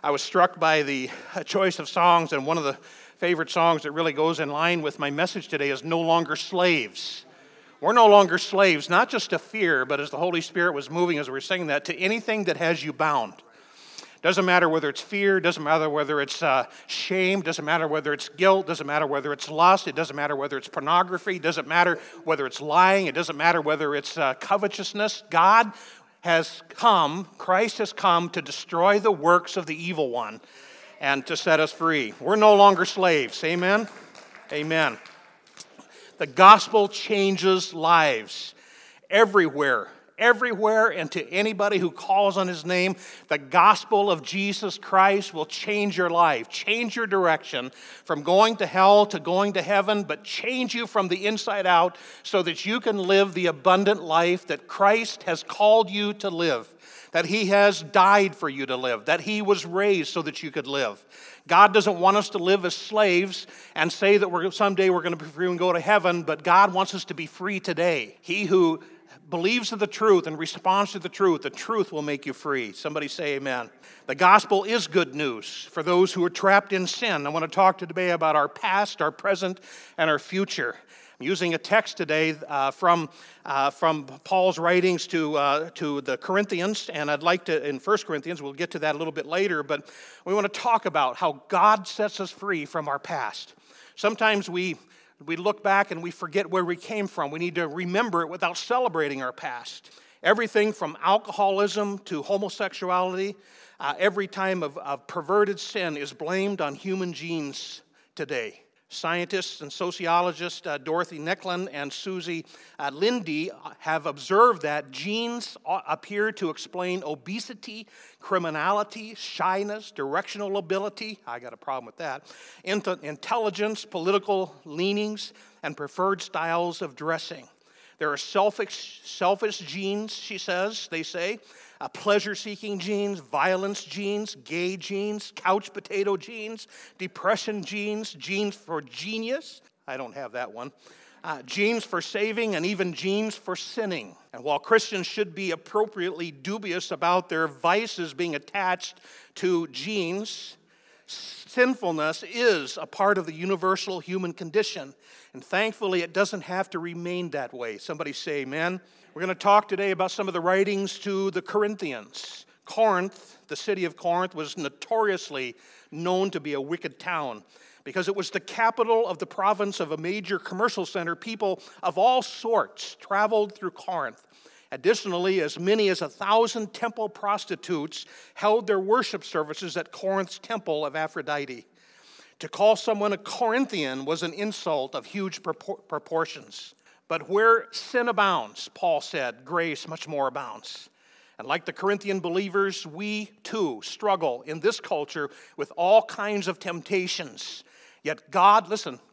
I was struck by the choice of songs, and one of the favorite songs that really goes in line with my message today is No Longer Slaves. We're no longer slaves, not just to fear, but as the Holy Spirit was moving as we were singing that, to anything that has you bound. Doesn't matter whether it's fear, doesn't matter whether it's shame, doesn't matter whether it's guilt, doesn't matter whether it's lust, it doesn't matter whether it's pornography, doesn't matter whether it's lying, it doesn't matter whether it's covetousness. God has come, Christ has come to destroy the works of the evil one and to set us free. We're no longer slaves. Amen? Amen. The gospel changes lives everywhere, and to anybody who calls on his name. The gospel of Jesus Christ will change your life, change your direction from going to hell to going to heaven, but change you from the inside out so that you can live the abundant life that Christ has called you to live, that he has died for you to live, that he was raised so that you could live. God doesn't want us to live as slaves and say that someday we're going to be free and go to heaven, but God wants us to be free today. He who believes in the truth and responds to the truth will make you free. Somebody say amen. The gospel is good news for those who are trapped in sin. I want to talk today about our past, our present, and our future. I'm using a text today from Paul's writings to the Corinthians, and I'd like to, in 1 Corinthians, we'll get to that a little bit later, but we want to talk about how God sets us free from our past. Sometimes we look back and we forget where we came from. We need to remember it without celebrating our past. Everything from alcoholism to homosexuality, every time of perverted sin is blamed on human genes today. Scientists and sociologists Dorothy Necklin and Susie Lindy have observed that genes appear to explain obesity, criminality, shyness, directional ability, I got a problem with that, intelligence, political leanings, and preferred styles of dressing. There are selfish genes, they say, pleasure-seeking genes, violence genes, gay genes, couch potato genes, depression genes, genes for genius. I don't have that one. Genes for saving, and even genes for sinning. And while Christians should be appropriately dubious about their vices being attached to genes, sinfulness is a part of the universal human condition. And thankfully, it doesn't have to remain that way. Somebody say amen. We're going to talk today about some of the writings to the Corinthians. Corinth, the city of Corinth, was notoriously known to be a wicked town because it was the capital of the province of a major commercial center. People of all sorts traveled through Corinth. Additionally, as many as 1,000 temple prostitutes held their worship services at Corinth's temple of Aphrodite. To call someone a Corinthian was an insult of huge proportions. But where sin abounds, Paul said, grace much more abounds. And like the Corinthian believers, we too struggle in this culture with all kinds of temptations. Yet God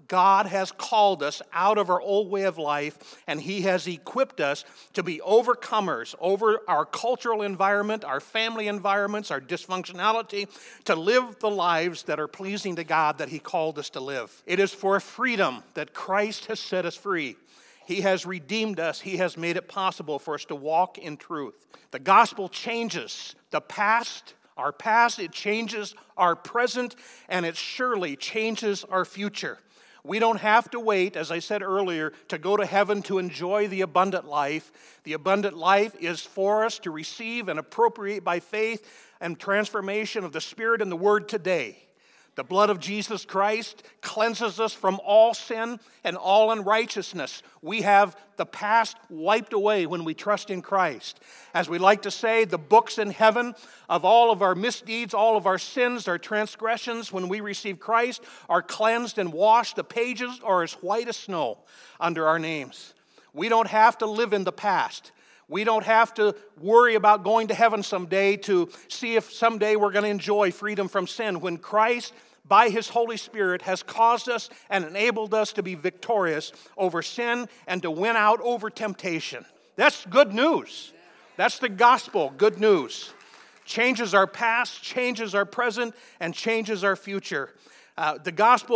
has called us out of our old way of life, and he has equipped us to be overcomers over our cultural environment, our family environments, our dysfunctionality, to live the lives that are pleasing to God that he called us to live. It is for freedom that Christ has set us free. He has redeemed us. He has made it possible for us to walk in truth. The gospel changes the past, our past, it changes our present, and it surely changes our future. We don't have to wait, as I said earlier, to go to heaven to enjoy the abundant life. The abundant life is for us to receive and appropriate by faith and transformation of the Spirit and the Word today. The blood of Jesus Christ cleanses us from all sin and all unrighteousness. We have the past wiped away when we trust in Christ. As we like to say, the books in heaven of all of our misdeeds, all of our sins, our transgressions, when we receive Christ, are cleansed and washed. The pages are as white as snow under our names. We don't have to live in the past. We don't have to worry about going to heaven someday to see if someday we're going to enjoy freedom from sin when Christ, by his Holy Spirit, has caused us and enabled us to be victorious over sin and to win out over temptation. That's good news. That's the gospel, good news. Changes our past, changes our present, and changes our future. The gospel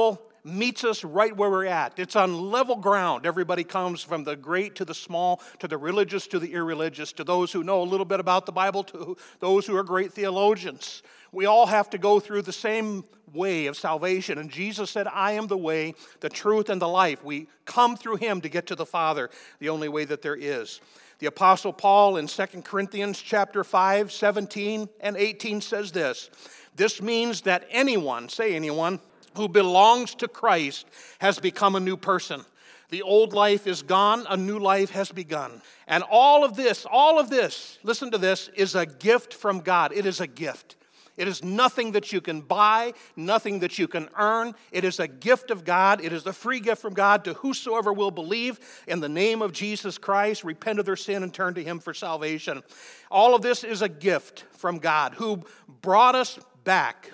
meets us right where we're at. It's on level ground. Everybody comes from the great to the small, to the religious to the irreligious, to those who know a little bit about the Bible, to those who are great theologians. We all have to go through the same way of salvation. And Jesus said, I am the way, the truth, and the life. We come through him to get to the Father, the only way that there is. The Apostle Paul in 2 Corinthians chapter 5, 17 and 18 says this. This means that anyone, say anyone, who belongs to Christ has become a new person. The old life is gone, a new life has begun. And all of this, listen to this, is a gift from God. It is a gift. It is nothing that you can buy, nothing that you can earn. It is a gift of God. It is a free gift from God to whosoever will believe in the name of Jesus Christ, repent of their sin, and turn to him for salvation. All of this is a gift from God who brought us back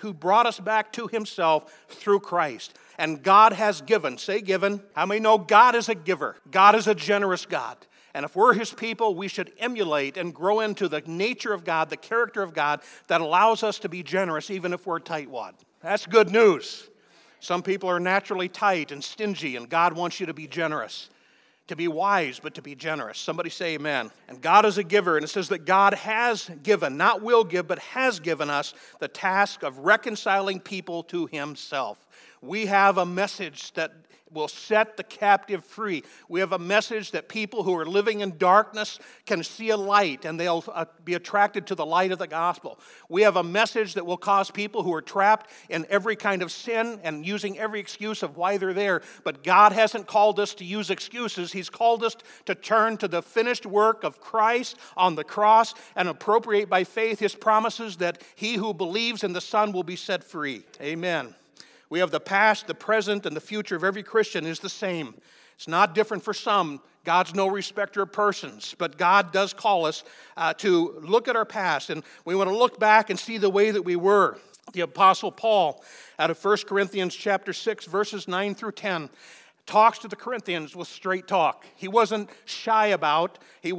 to himself through Christ. And God has given. Say given. How many know God is a giver? God is a generous God. And if we're his people, we should emulate and grow into the nature of God, the character of God that allows us to be generous even if we're tightwad. That's good news. Some people are naturally tight and stingy, and God wants you to be generous. To be wise, but to be generous. Somebody say amen. And God is a giver, and it says that God has given, not will give, but has given us the task of reconciling people to himself. We have a message that will set the captive free. We have a message that people who are living in darkness can see a light and they'll be attracted to the light of the gospel. We have a message that will cause people who are trapped in every kind of sin and using every excuse of why they're there. But God hasn't called us to use excuses. He's called us to turn to the finished work of Christ on the cross and appropriate by faith his promises that he who believes in the Son will be set free. Amen. We have the past, the present, and the future of every Christian is the same. It's not different for some. God's no respecter of persons, but God does call us to look at our past, and we want to look back and see the way that we were. The Apostle Paul, out of 1 Corinthians chapter 6, verses 9 through 10, talks to the Corinthians with straight talk. He wasn't shy about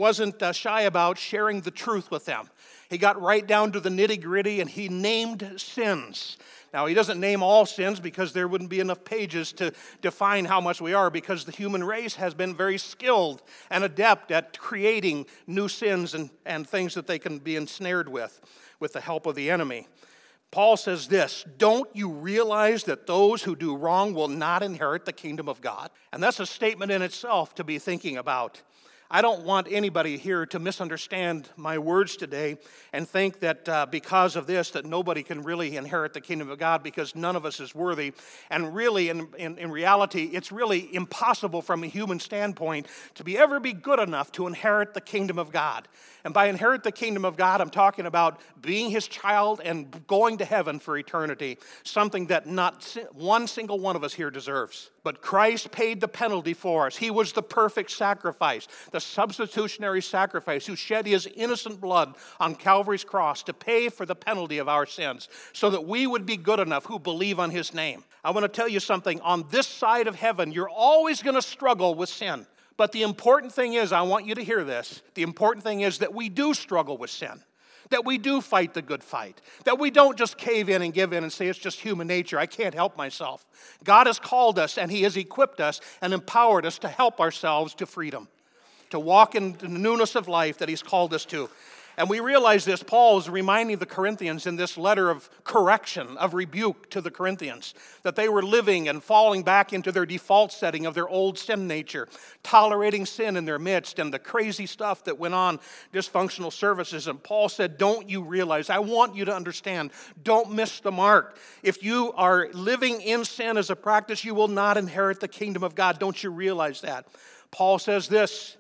sharing the truth with them. He got right down to the nitty-gritty, and he named sins. Now, he doesn't name all sins because there wouldn't be enough pages to define how much we are, because the human race has been very skilled and adept at creating new sins and things that they can be ensnared with the help of the enemy. Paul says this, don't you realize that those who do wrong will not inherit the kingdom of God? And that's a statement in itself to be thinking about. I don't want anybody here to misunderstand my words today and think that because of this that nobody can really inherit the kingdom of God, because none of us is worthy. And really, in reality, it's really impossible from a human standpoint to ever be good enough to inherit the kingdom of God. And by inherit the kingdom of God, I'm talking about being his child and going to heaven for eternity, something that not one single one of us here deserves. But Christ paid the penalty for us. He was the perfect sacrifice, the substitutionary sacrifice, who shed his innocent blood on Calvary's cross to pay for the penalty of our sins, so that we would be good enough who believe on his name. I want to tell you something. On this side of heaven, you're always going to struggle with sin. But the important thing is, I want you to hear this, the important thing is that we do struggle with sin, that we do fight the good fight, that we don't just cave in and give in and say it's just human nature, I can't help myself. God has called us and he has equipped us and empowered us to help ourselves to freedom, to walk in the newness of life that he's called us to. And we realize this. Paul is reminding the Corinthians in this letter of correction, of rebuke to the Corinthians, that they were living and falling back into their default setting of their old sin nature, tolerating sin in their midst and the crazy stuff that went on, dysfunctional services. And Paul said, don't you realize, I want you to understand, don't miss the mark. If you are living in sin as a practice, you will not inherit the kingdom of God. Don't you realize that? Paul says this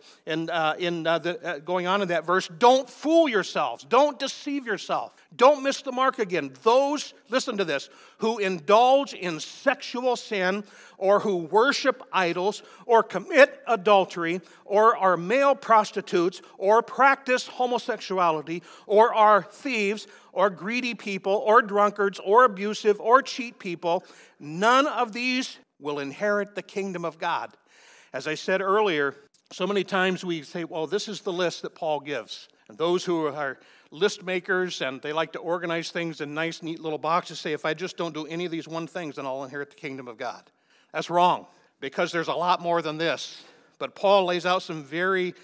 going on in that verse, don't fool yourselves, don't deceive yourself, don't miss the mark again. Those, listen to this, who indulge in sexual sin or who worship idols or commit adultery or are male prostitutes or practice homosexuality or are thieves or greedy people or drunkards or abusive or cheat people, none of these will inherit the kingdom of God. As I said earlier, so many times we say, well, this is the list that Paul gives. And those who are list makers and they like to organize things in nice, neat little boxes say, if I just don't do any of these one things, then I'll inherit the kingdom of God. That's wrong, because there's a lot more than this. But Paul lays out some very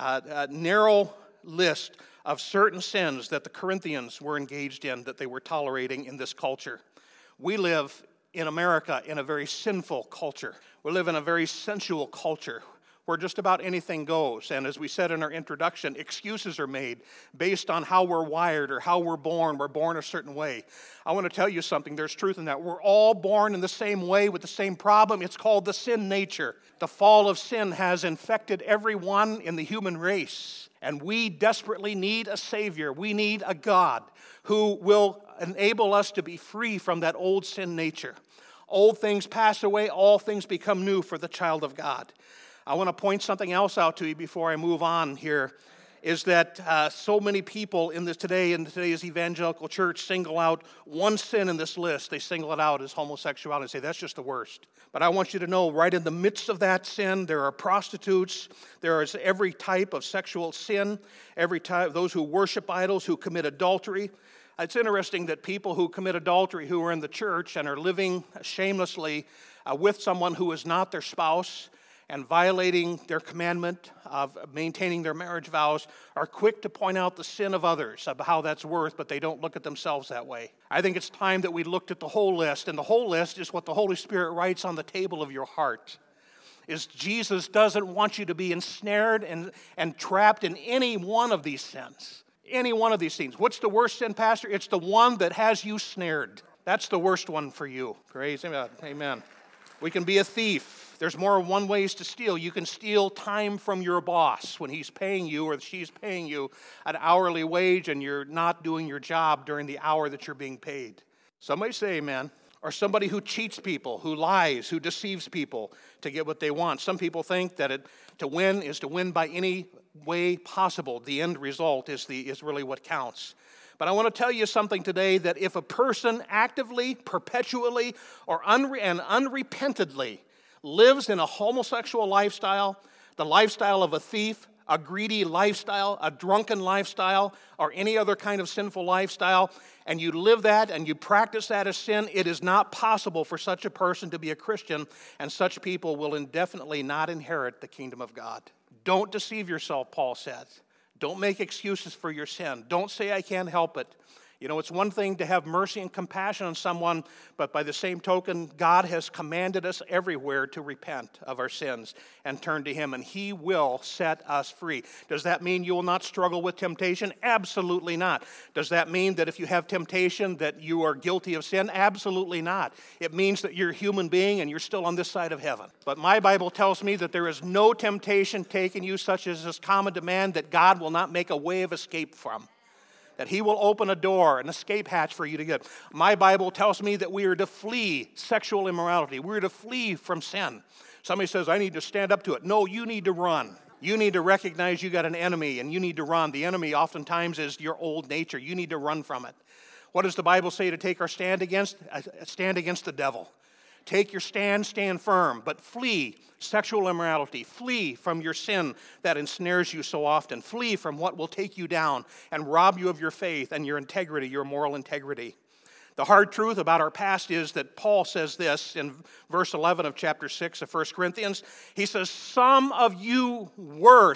narrow list of certain sins that the Corinthians were engaged in, that they were tolerating in this culture. We live in America in a very sinful culture. We live in a very sensual culture where just about anything goes. And as we said in our introduction, excuses are made based on how we're wired or how we're born. We're born a certain way. I want to tell you something. There's truth in that. We're all born in the same way with the same problem. It's called the sin nature. The fall of sin has infected everyone in the human race. And we desperately need a Savior. We need a God who will enable us to be free from that old sin nature. Old things pass away, all things become new for the child of God. I want to point something else out to you before I move on here, is that so many people in today's evangelical church single out one sin in this list. They single it out as homosexuality and say, that's just the worst. But I want you to know, right in the midst of that sin, there are prostitutes, there is every type of sexual sin, every type, those who worship idols, who commit adultery. It's interesting that people who commit adultery, who are in the church and are living shamelessly with someone who is not their spouse, and violating their commandment of maintaining their marriage vows, are quick to point out the sin of others, of how that's worth, but they don't look at themselves that way. I think it's time that we looked at the whole list, and the whole list is what the Holy Spirit writes on the table of your heart. Is Jesus doesn't want you to be ensnared and trapped in any one of these sins. Any one of these things. What's the worst sin, Pastor? It's the one that has you snared. That's the worst one for you. Praise God. Amen. We can be a thief. There's more than one ways to steal. You can steal time from your boss when he's paying you or she's paying you an hourly wage and you're not doing your job during the hour that you're being paid. Somebody say amen. Or somebody who cheats people, who lies, who deceives people to get what they want. Some people think that to win is to win by any way possible. The end result is really what counts. But I want to tell you something today, that if a person actively, perpetually, or unrepentantly lives in a homosexual lifestyle, the lifestyle of a thief, a greedy lifestyle, a drunken lifestyle, or any other kind of sinful lifestyle, and you live that and you practice that as sin, it is not possible for such a person to be a Christian, and such people will indefinitely not inherit the kingdom of God. Don't deceive yourself, Paul says. Don't make excuses for your sin. Don't say, I can't help it. You know, it's one thing to have mercy and compassion on someone, but by the same token, God has commanded us everywhere to repent of our sins and turn to Him, and He will set us free. Does that mean you will not struggle with temptation? Absolutely not. Does that mean that if you have temptation that you are guilty of sin? Absolutely not. It means that you're a human being and you're still on this side of heaven. But my Bible tells me that there is no temptation taken you such as is common to man that God will not make a way of escape from. That He will open a door, an escape hatch for you to get. My Bible tells me that we are to flee sexual immorality. We're to flee from sin. Somebody says, I need to stand up to it. No, you need to run. You need to recognize you got an enemy and you need to run. The enemy oftentimes is your old nature. You need to run from it. What does the Bible say to take our stand against? Stand against the devil. Take your stand firm, but flee sexual immorality. Flee from your sin that ensnares you so often. Flee from what will take you down and rob you of your faith and your integrity, your moral integrity. The hard truth about our past is that Paul says this in verse 11 of chapter 6 of 1 Corinthians. He says, some of you were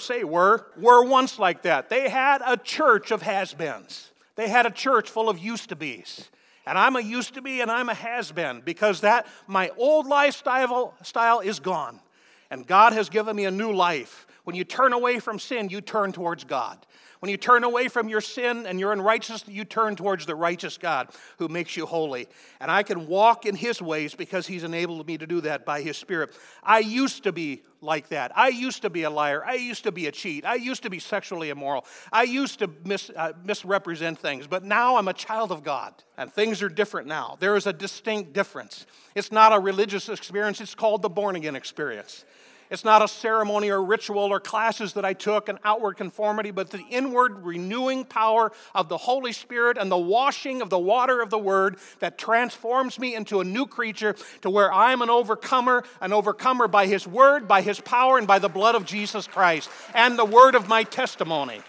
once like that. They had a church of has-beens. They had a church full of used-to-bes. And I'm a used-to-be and I'm a has-been because my old lifestyle is gone. And God has given me a new life. When you turn away from sin, you turn towards God. When you turn away from your sin and your unrighteousness, you turn towards the righteous God who makes you holy. And I can walk in His ways because He's enabled me to do that by His Spirit. I used to be like that. I used to be a liar. I used to be a cheat. I used to be sexually immoral. I used to misrepresent things. But now I'm a child of God. And things are different now. There is a distinct difference. It's not a religious experience. It's called the born-again experience. It's not a ceremony or ritual or classes that I took, an outward conformity, but the inward renewing power of the Holy Spirit and the washing of the water of the Word that transforms me into a new creature to where I am an overcomer by His Word, by His power, and by the blood of Jesus Christ, and the word of my testimony.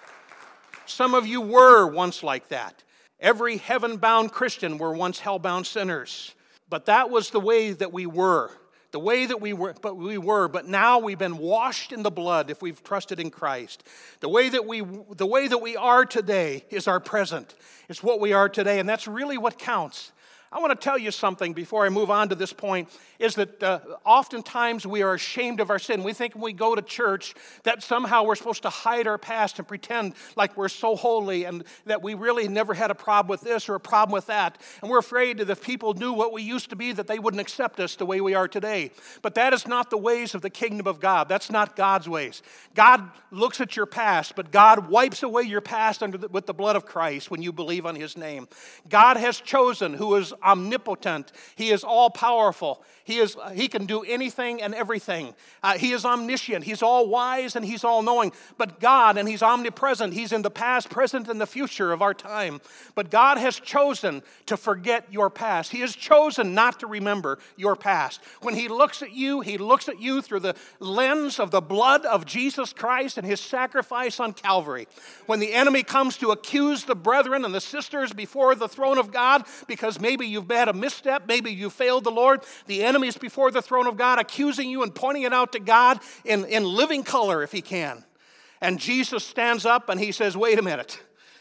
Some of you were once like that. Every heaven-bound Christian were once hell-bound sinners. But that was the way that we were. the way that but now we've been washed in the blood if we've trusted in Christ. The way that we are today is our present. It's what we are today, and that's really what counts. I want to tell you something before I move on to this point, is that oftentimes we are ashamed of our sin. We think when we go to church that somehow we're supposed to hide our past and pretend like we're so holy and that we really never had a problem with this or a problem with that. And we're afraid that if people knew what we used to be, that they wouldn't accept us the way we are today. But that is not the ways of the kingdom of God. That's not God's ways. God looks at your past, but God wipes away your past with the blood of Christ when you believe on His name. God has chosen, who is omnipotent. He is all-powerful. He can do anything and everything. He is omniscient. He's all-wise and He's all-knowing. But God, and He's omnipresent. He's in the past, present, and the future of our time. But God has chosen to forget your past. He has chosen not to remember your past. When He looks at you through the lens of the blood of Jesus Christ and His sacrifice on Calvary. When the enemy comes to accuse the brethren and the sisters before the throne of God because maybe you've had a misstep, maybe you failed the Lord, the enemy is before the throne of God accusing you and pointing it out to God in living color if he can. And Jesus stands up and He says, wait a minute.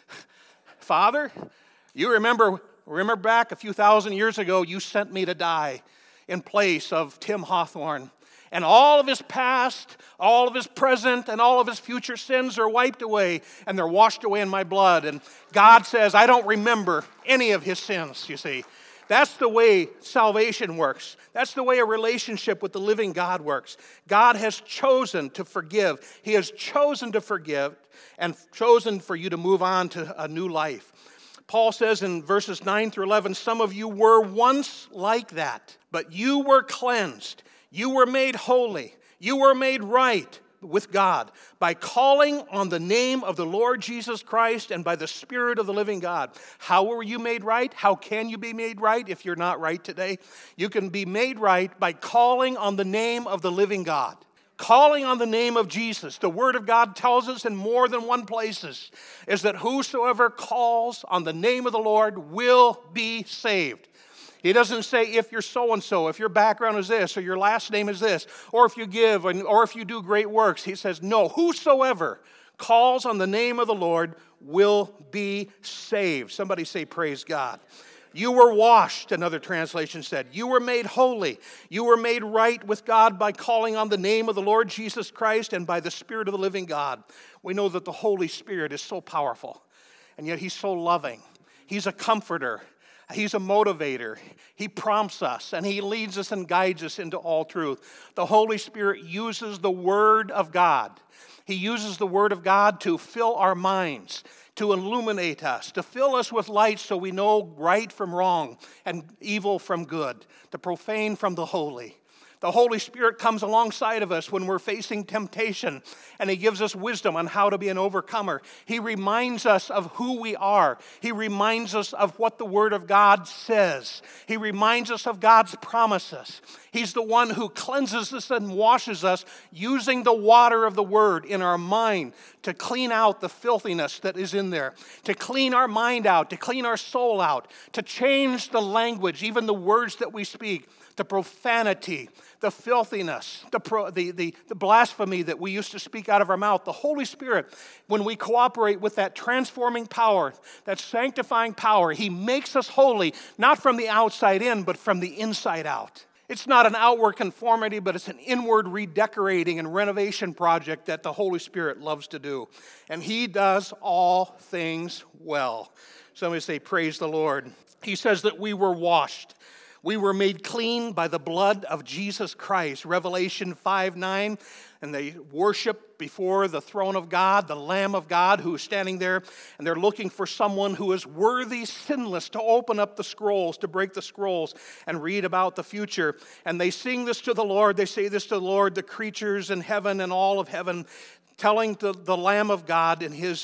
Father, you remember back a few thousand years ago, you sent me to die in place of Tim Hawthorne. And all of his past, all of his present, and all of his future sins are wiped away, and they're washed away in my blood. And God says, I don't remember any of his sins, you see. That's the way salvation works. That's the way a relationship with the living God works. God has chosen to forgive. He has chosen to forgive and chosen for you to move on to a new life. Paul says in verses 9 through 11, some of you were once like that, but you were cleansed. You were made holy. You were made right with God by calling on the name of the Lord Jesus Christ and by the Spirit of the living God. How were you made right? How can you be made right if you're not right today? You can be made right by calling on the name of the living God. Calling on the name of Jesus. The Word of God tells us in more than one places is that whosoever calls on the name of the Lord will be saved. He doesn't say if you're so-and-so, if your background is this, or your last name is this, or if you give, or if you do great works. He says, no, whosoever calls on the name of the Lord will be saved. Somebody say, praise God. You were washed, another translation said. You were made holy. You were made right with God by calling on the name of the Lord Jesus Christ and by the Spirit of the living God. We know that the Holy Spirit is so powerful, and yet He's so loving. He's a comforter. He's a motivator. He prompts us, and He leads us and guides us into all truth. The Holy Spirit uses the Word of God. He uses the Word of God to fill our minds, to illuminate us, to fill us with light so we know right from wrong and evil from good, the profane from the holy. The Holy Spirit comes alongside of us when we're facing temptation, and He gives us wisdom on how to be an overcomer. He reminds us of who we are. He reminds us of what the Word of God says. He reminds us of God's promises. He's the one who cleanses us and washes us using the water of the Word in our mind to clean out the filthiness that is in there, to clean our mind out, to clean our soul out, to change the language, even the words that we speak, the profanity, the filthiness, the blasphemy that we used to speak out of our mouth. The Holy Spirit, when we cooperate with that transforming power, that sanctifying power, He makes us holy, not from the outside in, but from the inside out. It's not an outward conformity, but it's an inward redecorating and renovation project that the Holy Spirit loves to do. And He does all things well. Somebody say, praise the Lord. He says that we were washed. We were made clean by the blood of Jesus Christ. Revelation 5:9. And they worship before the throne of God, the Lamb of God who is standing there. And they're looking for someone who is worthy, sinless, to open up the scrolls, to break the scrolls and read about the future. And they sing this to the Lord. They say this to the Lord, the creatures in heaven and all of heaven, telling the Lamb of God in His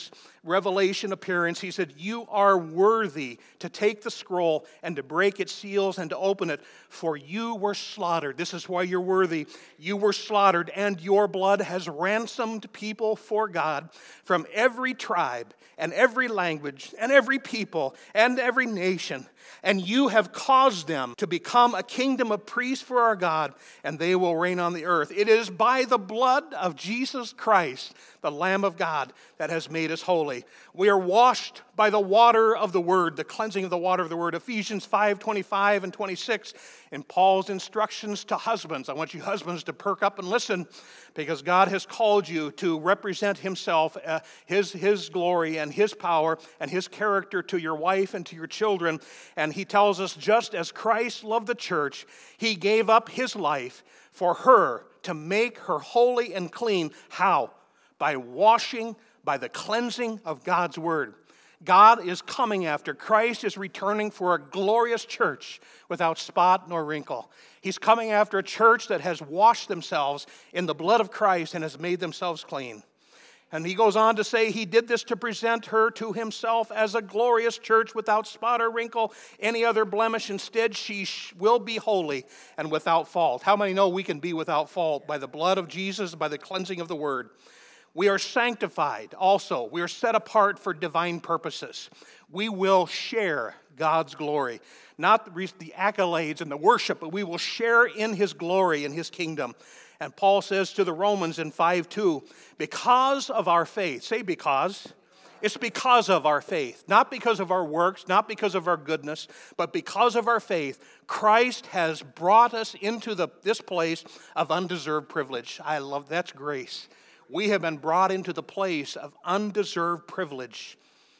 revelation appearance, he said, "You are worthy to take the scroll and to break its seals and to open it, for you were slaughtered." This is why you're worthy. "You were slaughtered, and your blood has ransomed people for God from every tribe and every language and every people and every nation. And you have caused them to become a kingdom of priests for our God, and they will reign on the earth. It is by the blood of Jesus Christ, the Lamb of God, that has made us holy. We are washed by the water of the Word, the cleansing of the water of the Word." Ephesians 5:25 and 26, in Paul's instructions to husbands. I want you husbands to perk up and listen, because God has called you to represent himself, his glory and his power and his character to your wife and to your children. And he tells us, just as Christ loved the church, he gave up his life for her to make her holy and clean. How? By washing, by the cleansing of God's word. God is coming after. Christ is returning for a glorious church without spot nor wrinkle. He's coming after a church that has washed themselves in the blood of Christ and has made themselves clean. And he goes on to say he did this to present her to himself as a glorious church without spot or wrinkle, any other blemish. Instead, she will be holy and without fault. How many know we can be without fault by the blood of Jesus, by the cleansing of the word? We are sanctified also. We are set apart for divine purposes. We will share God's glory. Not the accolades and the worship, but we will share in his glory and his kingdom. And Paul says to the Romans in 5:2, because of our faith, say because. It's because of our faith, not because of our works, not because of our goodness, but because of our faith, Christ has brought us into this place of undeserved privilege. I love that's grace. We have been brought into the place of undeserved privilege,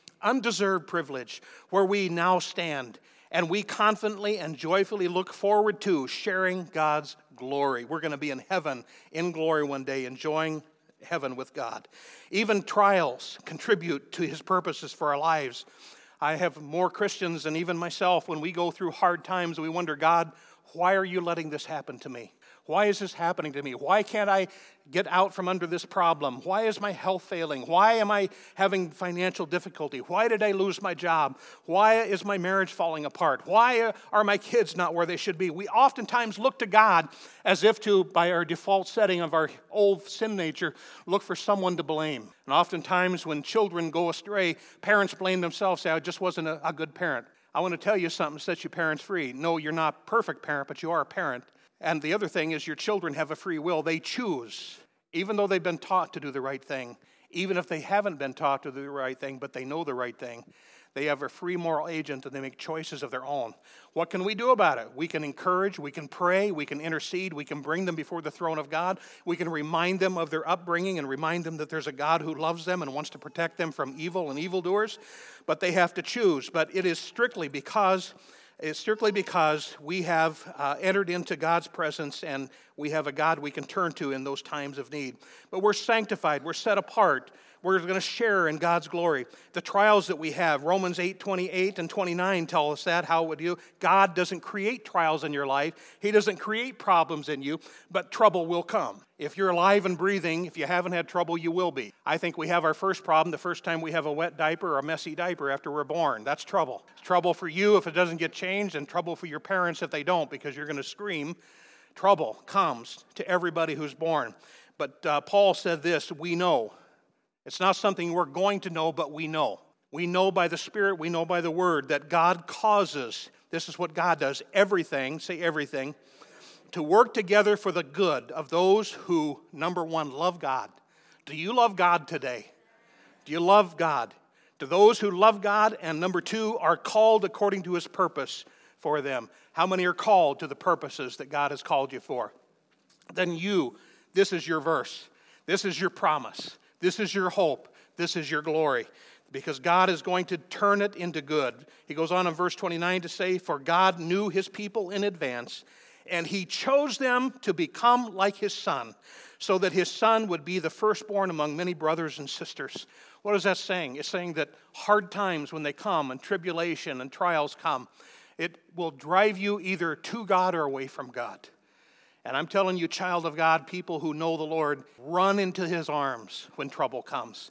where we now stand, and we confidently and joyfully look forward to sharing God's glory. We're going to be in heaven in glory one day, enjoying heaven with God. Even trials contribute to his purposes for our lives. I have more Christians than even myself. When we go through hard times, we wonder, God, why are you letting this happen to me? Why is this happening to me? Why can't I get out from under this problem? Why is my health failing? Why am I having financial difficulty? Why did I lose my job? Why is my marriage falling apart? Why are my kids not where they should be? We oftentimes look to God as if to, by our default setting of our old sin nature, look for someone to blame. And oftentimes when children go astray, parents blame themselves, say, I just wasn't a good parent. I want to tell you something, set you parents free. No, you're not a perfect parent, but you are a parent. And the other thing is your children have a free will. They choose, even though they've been taught to do the right thing, even if they haven't been taught to do the right thing, but they know the right thing. They have a free moral agent and they make choices of their own. What can we do about it? We can encourage, we can pray, we can intercede, we can bring them before the throne of God. We can remind them of their upbringing and remind them that there's a God who loves them and wants to protect them from evil and evildoers. But they have to choose. But it is strictly because we have entered into God's presence and we have a God we can turn to in those times of need. But we're sanctified, we're set apart, we're going to share in God's glory. The trials that we have, Romans 8:28 and 29 tell us that, how would you? God doesn't create trials in your life. He doesn't create problems in you, but trouble will come. If you're alive and breathing, if you haven't had trouble, you will be. I think we have our first problem the first time we have a wet diaper or a messy diaper after we're born. That's trouble. It's trouble for you if it doesn't get changed, and trouble for your parents if they don't, because you're going to scream. Trouble comes to everybody who's born. But Paul said this, we know. It's not something we're going to know, but we know. We know by the Spirit, we know by the Word that God causes, this is what God does, everything, say everything, to work together for the good of those who, number one, love God. Do you love God today? Do you love God? To those who love God, and number two, are called according to his purpose for them. How many are called to the purposes that God has called you for? Then this is your verse. This is your promise. This is your hope. This is your glory. Because God is going to turn it into good. He goes on in verse 29 to say, for God knew his people in advance, and he chose them to become like his son, so that his son would be the firstborn among many brothers and sisters. What is that saying? It's saying that hard times when they come and tribulation and trials come, it will drive you either to God or away from God. And I'm telling you, child of God, people who know the Lord, run into his arms when trouble comes.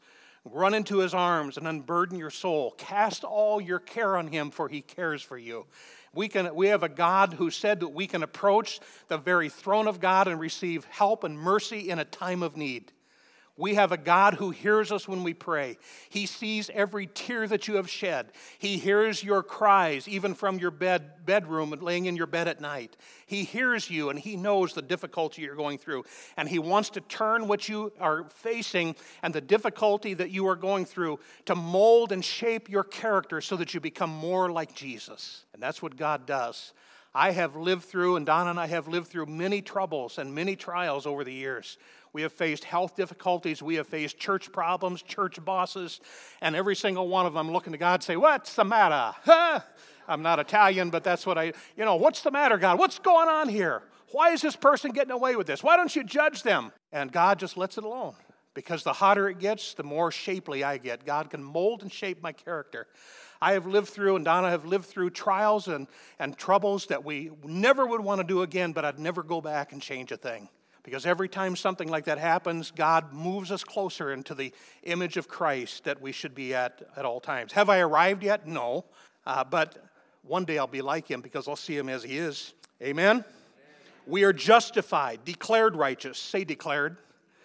Run into his arms and unburden your soul. Cast all your care on him, for he cares for you. We have a God who said that we can approach the very throne of God and receive help and mercy in a time of need. We have a God who hears us when we pray. He sees every tear that you have shed. He hears your cries, even from your bedroom and laying in your bed at night. He hears you, and he knows the difficulty you're going through. And he wants to turn what you are facing and the difficulty that you are going through to mold and shape your character so that you become more like Jesus. And that's what God does. I have lived through, and Donna and I have lived through many troubles and many trials over the years. We have faced health difficulties. We have faced church problems, church bosses, and every single one of them looking to God and say, what's the matter? Huh? I'm not Italian, but that's what what's the matter, God? What's going on here? Why is this person getting away with this? Why don't you judge them? And God just lets it alone, because the hotter it gets, the more shapely I get. God can mold and shape my character. I have lived through, and Donna have lived through trials and troubles that we never would want to do again, but I'd never go back and change a thing. Because every time something like that happens, God moves us closer into the image of Christ that we should be at all times. Have I arrived yet? No. But one day I'll be like him because I'll see him as he is. Amen? We are justified, declared righteous. Say declared.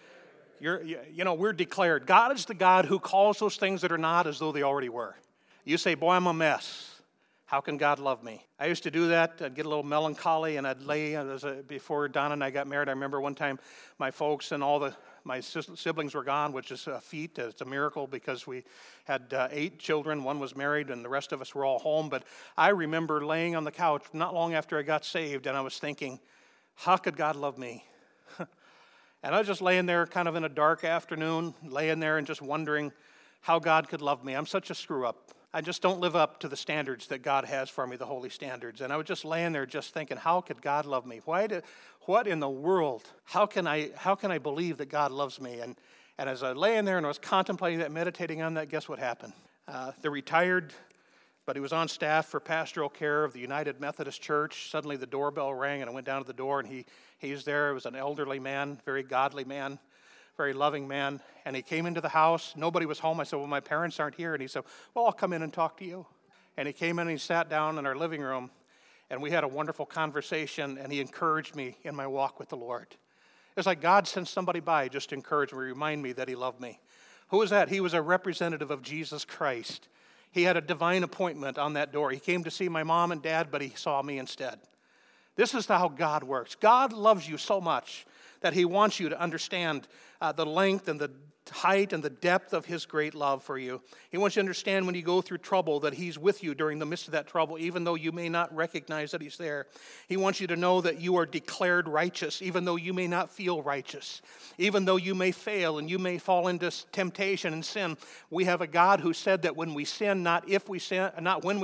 We're declared. God is the God who calls those things that are not as though they already were. You say, boy, I'm a mess. How can God love me? I used to do that. I'd get a little melancholy, and I'd lay, before Donna and I got married, I remember one time my folks and my siblings were gone, which is a feat. It's a miracle because we had 8 children. One was married, and the rest of us were all home. But I remember laying on the couch not long after I got saved, and I was thinking, how could God love me? And I was just laying there kind of in a dark afternoon, laying there and just wondering how God could love me. I'm such a screw-up. I just don't live up to the standards that God has for me, the holy standards. And I was just laying there just thinking, how could God love me? What in the world? How can I believe that God loves me? And as I lay in there and I was contemplating that, meditating on that, guess what happened? The retired, but he was on staff for pastoral care of the United Methodist Church. Suddenly the doorbell rang, and I went down to the door, and he was there. It was an elderly man, very godly man, very loving man, and he came into the house. Nobody was home. I said, well, my parents aren't here. And he said, well, I'll come in and talk to you. And he came in and he sat down in our living room, and we had a wonderful conversation, and he encouraged me in my walk with the Lord. It's like God sent somebody by just to encourage me, remind me that he loved me. Who was that? He was a representative of Jesus Christ. He had a divine appointment on that door. He came to see my mom and dad, but he saw me instead. This is how God works. God loves you so much that he wants you to understand the length and the height and the depth of his great love for you. He wants you to understand when you go through trouble that he's with you during the midst of that trouble, even though you may not recognize that he's there. He wants you to know that you are declared righteous, even though you may not feel righteous. Even though you may fail and you may fall into temptation and sin, we have a God who said that when we sin, not when we sin,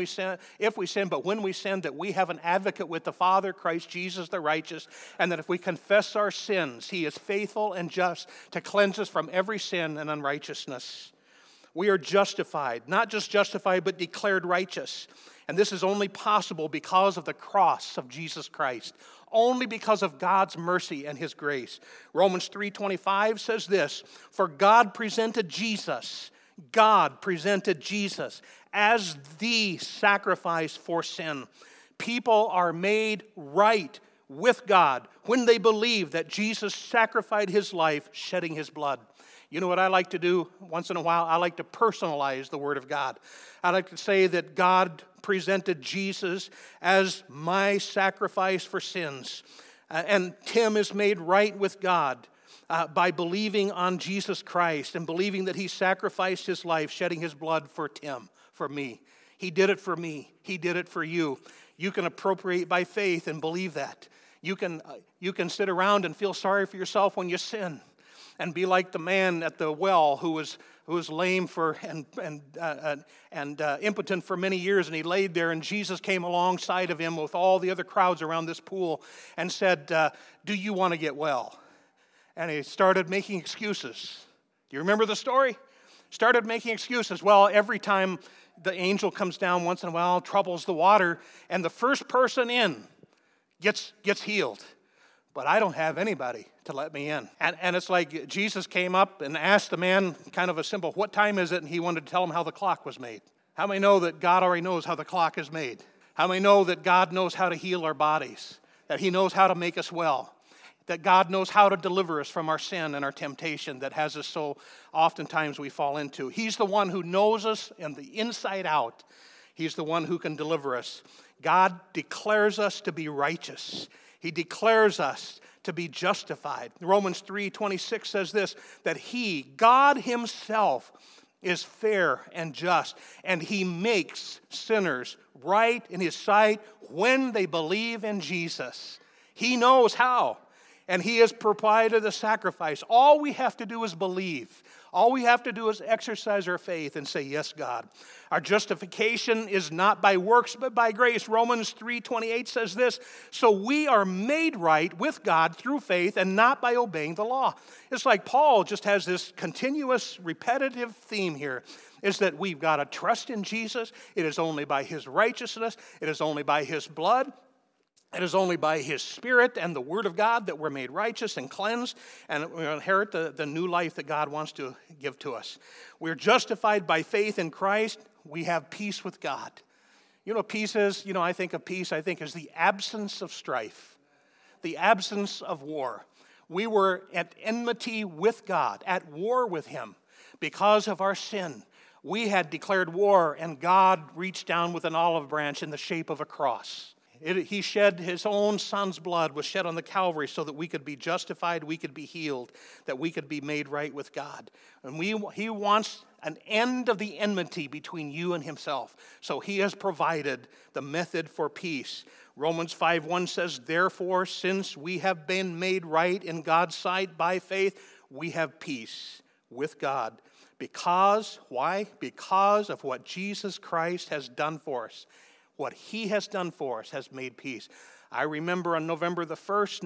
but when we sin, that we have an advocate with the Father, Christ Jesus the righteous, and that if we confess our sins, he is faithful and just to cleanse us from every sin and unrighteousness. We are justified, not just justified, but declared righteous. And this is only possible because of the cross of Jesus Christ, only because of God's mercy and his grace. Romans 3:25 says this, for God presented Jesus as the sacrifice for sin. People are made right with God when they believe that Jesus sacrificed his life, shedding his blood. You know what I like to do once in a while? I like to personalize the Word of God. I like to say that God presented Jesus as my sacrifice for sins. And Tim is made right with God by believing on Jesus Christ and believing that he sacrificed his life, shedding his blood for Tim, for me. He did it for me. He did it for you. You can appropriate by faith and believe that. You can sit around and feel sorry for yourself when you sin, and be like the man at the well who was lame and impotent for many years, and he laid there, and Jesus came alongside of him with all the other crowds around this pool and said, do you want to get well? And he started making excuses. Do you remember the story? Started making excuses. Well, every time the angel comes down once in a while, troubles the water, and the first person in gets healed. but I don't have anybody to let me in. And it's like Jesus came up and asked the man kind of a simple, what time is it? And he wanted to tell him how the clock was made. How many know that God already knows how the clock is made? How many know that God knows how to heal our bodies? That he knows how to make us well? That God knows how to deliver us from our sin and our temptation that has us so oftentimes we fall into. He's the one who knows us and the inside out. He's the one who can deliver us. God declares us to be righteous. He declares us to be justified. Romans 3:26 says this, that he, God himself, is fair and just, and he makes sinners right in his sight when they believe in Jesus. He knows how. And he has provided a sacrifice. All we have to do is believe. All we have to do is exercise our faith and say, yes, God. Our justification is not by works, but by grace. Romans 3:28 says this, so we are made right with God through faith and not by obeying the law. It's like Paul just has this continuous, repetitive theme here, is that we've got to trust in Jesus. It is only by his righteousness. It is only by his blood. It is only by his Spirit and the Word of God that we're made righteous and cleansed, and we inherit the new life that God wants to give to us. We're justified by faith in Christ. We have peace with God. You know what peace is? I think of peace, as the absence of strife, the absence of war. We were at enmity with God, at war with him because of our sin. We had declared war, and God reached down with an olive branch in the shape of a cross. He shed his own son's blood, was shed on the Calvary so that we could be justified, we could be healed, that we could be made right with God. And he wants an end of the enmity between you and himself. So he has provided the method for peace. Romans 5:1 says, therefore, since we have been made right in God's sight by faith, we have peace with God. Why? Because of what Jesus Christ has done for us. What he has done for us has made peace. I remember on November the 1st,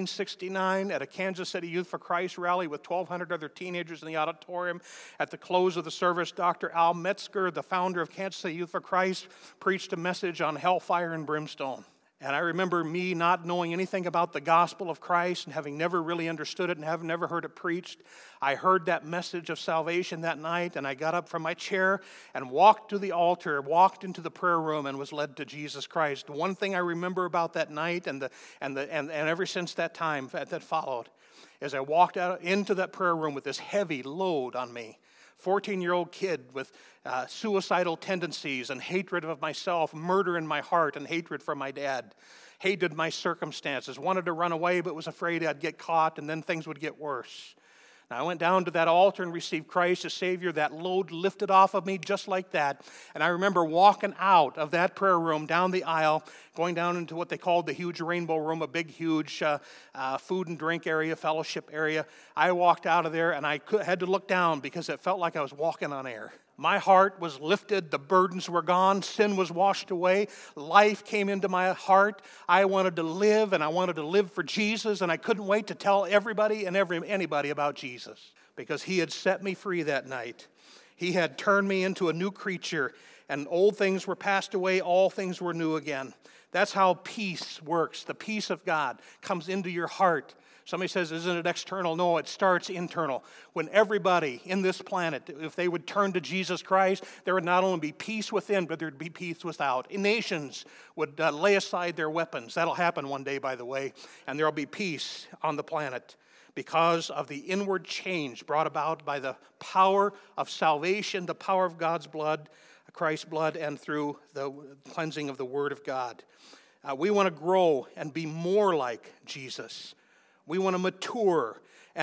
1969, at a Kansas City Youth for Christ rally with 1,200 other teenagers in the auditorium. At the close of the service, Dr. Al Metzger, the founder of Kansas City Youth for Christ, preached a message on hellfire and brimstone. And I remember me not knowing anything about the gospel of Christ and having never really understood it and having never heard it preached. I heard that message of salvation that night, and I got up from my chair and walked to the altar, walked into the prayer room, and was led to Jesus Christ. One thing I remember about that night and ever since that time that followed is I walked out into that prayer room with this heavy load on me. 14-year-old kid with suicidal tendencies and hatred of myself, murder in my heart and hatred for my dad. Hated my circumstances, wanted to run away but was afraid I'd get caught and then things would get worse. Now, I went down to that altar and received Christ as Savior. That load lifted off of me just like that. And I remember walking out of that prayer room, down the aisle, going down into what they called the huge rainbow room, a big, huge food and drink area, fellowship area. I walked out of there, and I had to look down because it felt like I was walking on air. My heart was lifted. The burdens were gone. Sin was washed away. Life came into my heart. I wanted to live, and I wanted to live for Jesus, and I couldn't wait to tell everybody and anybody about Jesus because he had set me free that night. He had turned me into a new creature, and old things were passed away. All things were new again. That's how peace works. The peace of God comes into your heart. Somebody says, isn't it external? No, it starts internal. When everybody in this planet, if they would turn to Jesus Christ, there would not only be peace within, but there would be peace without. Nations would lay aside their weapons. That'll happen one day, by the way, and there will be peace on the planet because of the inward change brought about by the power of salvation, the power of God's blood, Christ's blood, and through the cleansing of the Word of God. We want to grow and be more like Jesus. We want to mature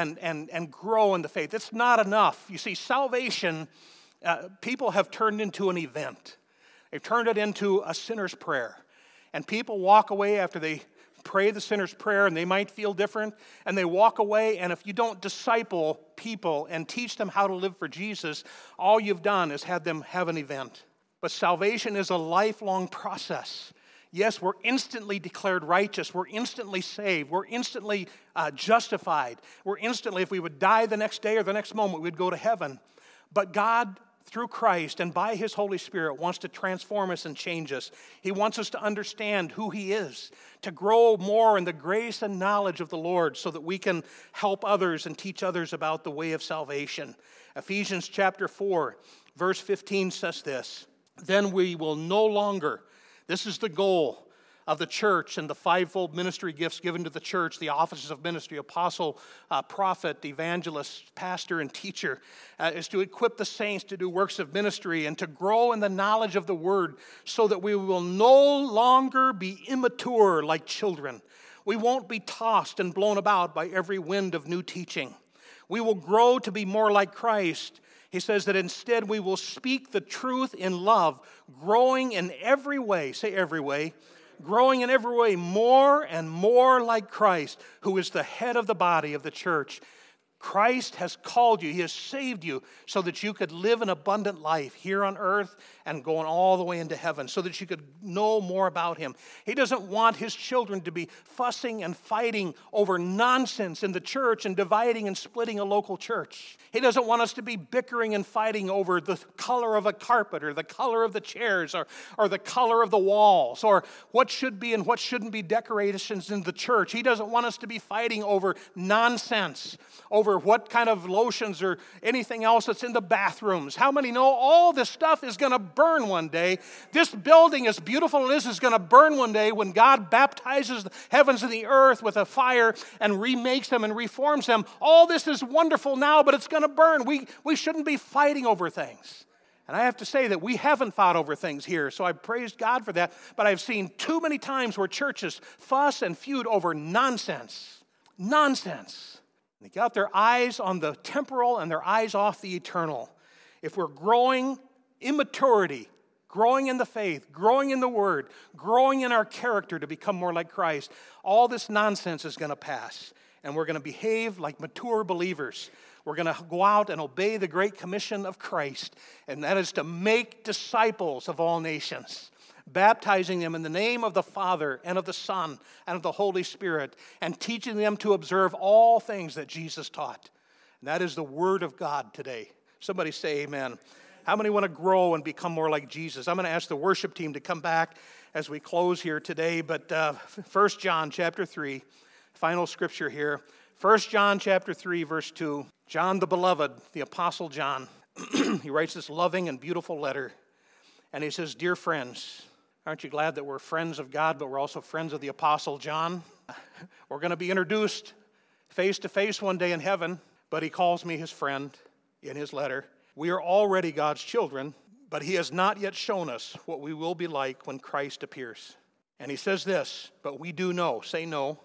and grow in the faith. It's not enough. You see, salvation, people have turned into an event. They've turned it into a sinner's prayer. And people walk away after they pray the sinner's prayer, and they might feel different, and they walk away, and if you don't disciple people and teach them how to live for Jesus, all you've done is had them have an event. But salvation is a lifelong process. Yes, we're instantly declared righteous. We're instantly saved. We're instantly justified. We're instantly, if we would die the next day or the next moment, we'd go to heaven. But God through Christ and by His Holy Spirit, wants to transform us and change us. He wants us to understand who He is, to grow more in the grace and knowledge of the Lord so that we can help others and teach others about the way of salvation. Ephesians chapter 4, verse 15 says this, "Then we will no longer," this is the goal of the church and the fivefold ministry gifts given to the church, the offices of ministry, apostle, prophet, evangelist, pastor, and teacher, is to equip the saints to do works of ministry and to grow in the knowledge of the word so that we will no longer be immature like children. We won't be tossed and blown about by every wind of new teaching. We will grow to be more like Christ. He says that instead we will speak the truth in love, growing in every way, say every way, growing in every way more and more like Christ, who is the head of the body of the church. Christ has called you. He has saved you so that you could live an abundant life here on earth and going all the way into heaven so that you could know more about Him. He doesn't want His children to be fussing and fighting over nonsense in the church and dividing and splitting a local church. He doesn't want us to be bickering and fighting over the color of a carpet or the color of the chairs or the color of the walls or what should be and what shouldn't be decorations in the church. He doesn't want us to be fighting over nonsense, over what kind of lotions or anything else that's in the bathrooms. How many know all this stuff is going to burn one day? This building, as beautiful as it is going to burn one day when God baptizes the heavens and the earth with a fire and remakes them and reforms them. All this is wonderful now, but it's going to burn. We shouldn't be fighting over things. And I have to say that we haven't fought over things here, so I praise God for that. But I've seen too many times where churches fuss and feud over nonsense. Nonsense. They got their eyes on the temporal and their eyes off the eternal. If we're growing in maturity, growing in the faith, growing in the Word, growing in our character to become more like Christ, all this nonsense is going to pass. And we're going to behave like mature believers. We're going to go out and obey the great commission of Christ, and that is to make disciples of all nations, baptizing them in the name of the Father and of the Son and of the Holy Spirit, and teaching them to observe all things that Jesus taught. And that is the Word of God today. Somebody say amen. How many want to grow and become more like Jesus? I'm going to ask the worship team to come back as we close here today. But 1 John chapter 3, final scripture here. 1 John chapter 3, verse 2. John the beloved, the Apostle John, he writes this loving and beautiful letter. And he says, "Dear friends," aren't you glad that we're friends of God, but we're also friends of the Apostle John? We're going to be introduced face to face one day in heaven, but he calls me his friend in his letter. "We are already God's children, but he has not yet shown us what we will be like when Christ appears." And he says this, "But we do know," say no,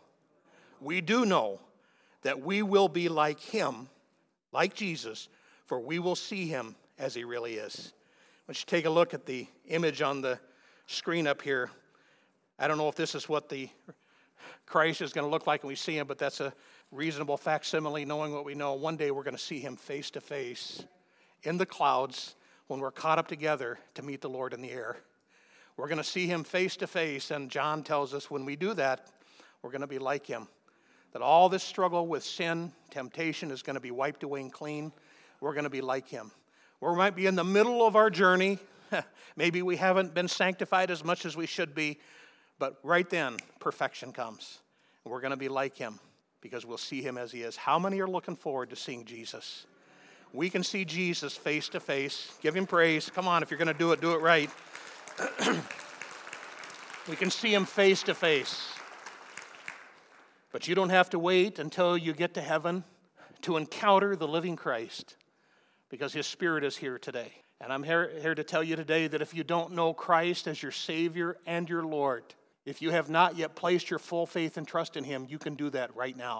"we do know that we will be like him," like Jesus, "for we will see him as he really is." I want you to take a look at the image on the screen up here. I don't know if this is what the Christ is going to look like when we see him, but that's a reasonable facsimile, knowing what we know. One day we're going to see him face to face in the clouds when we're caught up together to meet the Lord in the air. We're going to see him face to face, and John tells us when we do that, we're going to be like him. That all this struggle with sin, temptation is going to be wiped away and clean. We're going to be like him. We might be in the middle of our journey. Maybe we haven't been sanctified as much as we should be. But right then, perfection comes. And we're going to be like him because we'll see him as he is. How many are looking forward to seeing Jesus? We can see Jesus face to face. Give him praise. Come on, if you're going to do it right. We can see him face to face. But you don't have to wait until you get to heaven to encounter the living Christ, because his Spirit is here today. And I'm here to tell you today that if you don't know Christ as your Savior and your Lord, if you have not yet placed your full faith and trust in him, you can do that right now.